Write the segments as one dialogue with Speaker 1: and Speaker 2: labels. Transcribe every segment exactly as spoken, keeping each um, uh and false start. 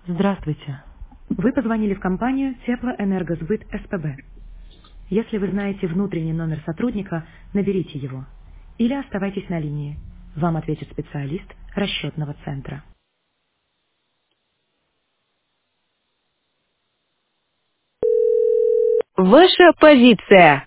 Speaker 1: Здравствуйте. Вы позвонили в компанию Теплоэнергосбыт СПБ. Если вы знаете внутренний номер сотрудника, наберите его. Или оставайтесь на линии. Вам ответит специалист расчетного центра. Ваша позиция.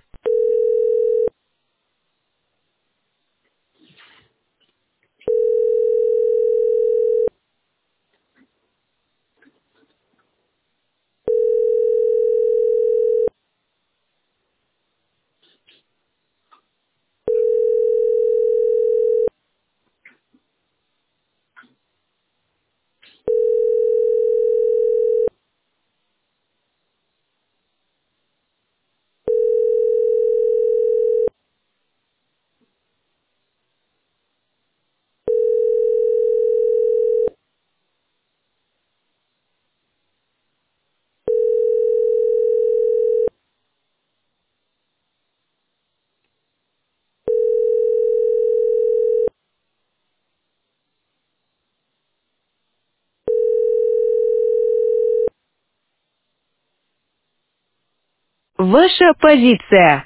Speaker 1: Ваша позиция.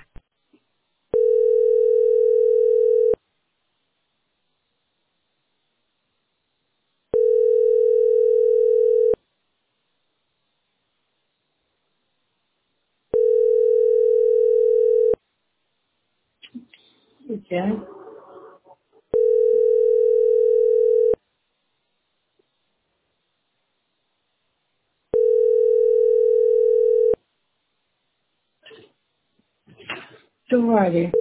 Speaker 2: Okay. Alrighty.